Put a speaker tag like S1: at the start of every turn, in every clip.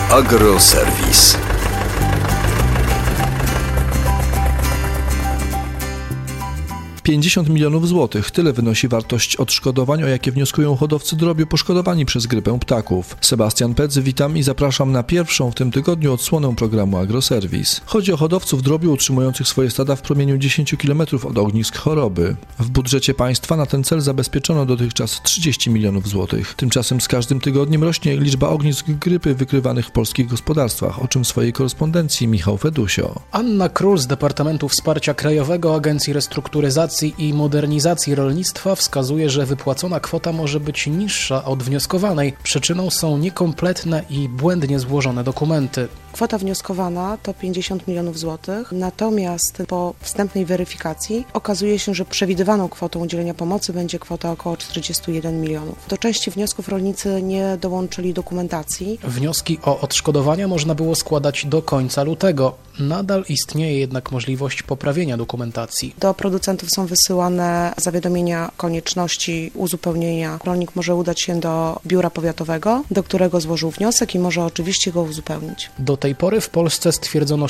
S1: Agroserwis. $50 milionów. Tyle wynosi wartość odszkodowań, o jakie wnioskują hodowcy drobiu poszkodowani przez grypę ptaków. Sebastian Pec, witam i zapraszam na pierwszą w tym tygodniu odsłonę programu Agroserwis. Chodzi o hodowców drobiu utrzymujących swoje stada w promieniu 10 km od ognisk choroby. W budżecie państwa na ten cel zabezpieczono dotychczas $30 milionów. Tymczasem z każdym tygodniem rośnie liczba ognisk grypy wykrywanych w polskich gospodarstwach, o czym w swojej korespondencji Michał Fedusio.
S2: Anna Król z Departamentu Wsparcia Krajowego Agencji Restrukturyzacji i Modernizacji Rolnictwa wskazuje, że wypłacona kwota może być niższa od wnioskowanej. Przyczyną są niekompletne i błędnie złożone dokumenty.
S3: Kwota wnioskowana to $50 milionów, natomiast po wstępnej weryfikacji okazuje się, że przewidywaną kwotą udzielenia pomocy będzie kwota około 41 milionów. Do części wniosków rolnicy nie dołączyli dokumentacji.
S2: Wnioski o odszkodowania można było składać do końca lutego. Nadal istnieje jednak możliwość poprawienia dokumentacji.
S3: Do producentów są wysyłane zawiadomienia konieczności uzupełnienia. Rolnik może udać się do biura powiatowego, do którego złożył wniosek i może oczywiście go uzupełnić.
S2: Do tej pory w Polsce stwierdzono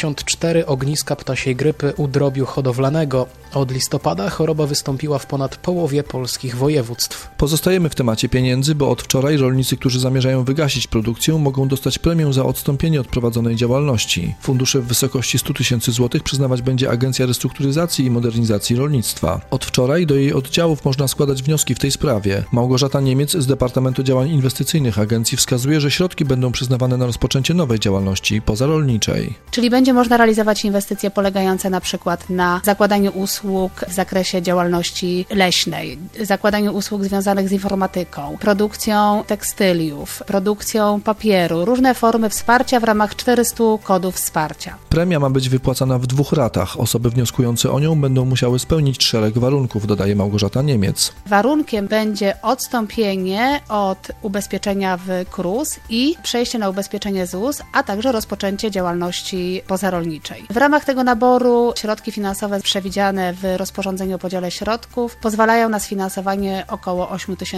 S2: 64 ogniska ptasiej grypy u drobiu hodowlanego. Od listopada choroba wystąpiła w ponad połowie polskich województw.
S1: Pozostajemy w temacie pieniędzy, bo od wczoraj rolnicy, którzy zamierzają wygasić produkcję, mogą dostać premię za odstąpienie od prowadzonej działalności. Fundusze w wysokości $100 000 przyznawać będzie Agencja Restrukturyzacji i Modernizacji Rolnictwa. Od wczoraj do jej oddziałów można składać wnioski w tej sprawie. Małgorzata Niemiec z Departamentu Działań Inwestycyjnych agencji wskazuje, że środki będą przyznawane na rozpoczęcie nowej działalności pozarolniczej.
S4: Czyli będzie można realizować inwestycje polegające na przykład na zakładaniu usług w zakresie działalności leśnej, zakładaniu usług związanych z informatyką, produkcją tekstyliów, produkcją papieru, różne formy wsparcia w ramach 400 kodów wsparcia.
S1: Premia ma być wypłacana w 2 ratach. Osoby wnioskujące o nią będą musiały spełnić szereg warunków, dodaje Małgorzata Niemiec.
S4: Warunkiem będzie odstąpienie od ubezpieczenia w KRUS i przejście na ubezpieczenie ZUS, a także rozpoczęcie działalności pozarolniczej. W ramach tego naboru środki finansowe przewidziane w rozporządzeniu o podziale środków pozwalają na sfinansowanie około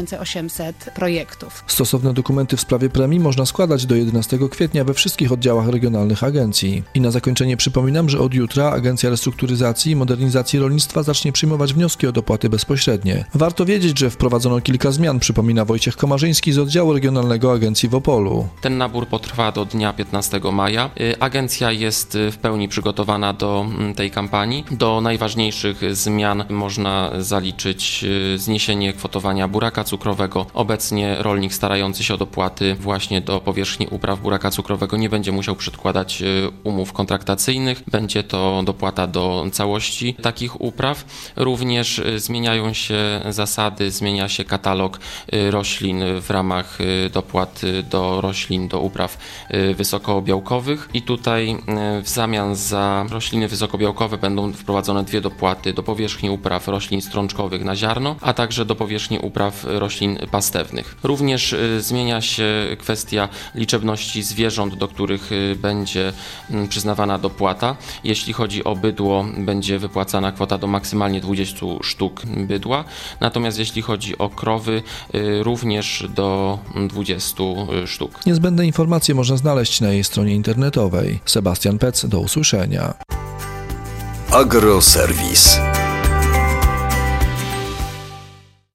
S4: 8800 projektów.
S1: Stosowne dokumenty w sprawie premii można składać do 11 kwietnia we wszystkich oddziałach regionalnych agencji. I na zakończenie przypominam, że od jutra Agencja Restrukturyzacji i Modernizacji Rolnictwa zacznie przyjmować wnioski o dopłaty bezpośrednie. Warto wiedzieć, że wprowadzono kilka zmian, przypomina Wojciech Komarzyński z oddziału regionalnego agencji w Opolu.
S5: Ten nabór potrwa do dnia 15 maja. Agencja jest w pełni przygotowana do tej kampanii. Do najważniejszych zmian można zaliczyć zniesienie kwotowania buraka cukrowego. Obecnie rolnik starający się o dopłaty właśnie do powierzchni upraw buraka cukrowego nie będzie musiał przedkładać umów kontraktacyjnych. Będzie to dopłata do całości takich upraw. Również zmieniają się zasady, zmienia się katalog roślin w ramach dopłat do roślin, do upraw wysokobiałkowych i tutaj w zamian za rośliny wysokobiałkowe będą wprowadzone 2 dopłaty do powierzchni upraw roślin strączkowych na ziarno, a także do powierzchni upraw roślin pastewnych. Również zmienia się kwestia liczebności zwierząt, do których będzie przyznawana dopłata. Jeśli chodzi o bydło, będzie wypłacana kwota do maksymalnie 20 sztuk bydła, natomiast jeśli chodzi o krowy, również do 20 sztuk.
S1: Niezbędne informacje można znaleźć na jej stronie internetowej. Sebastian Pec, do usłyszenia. Agroserwis.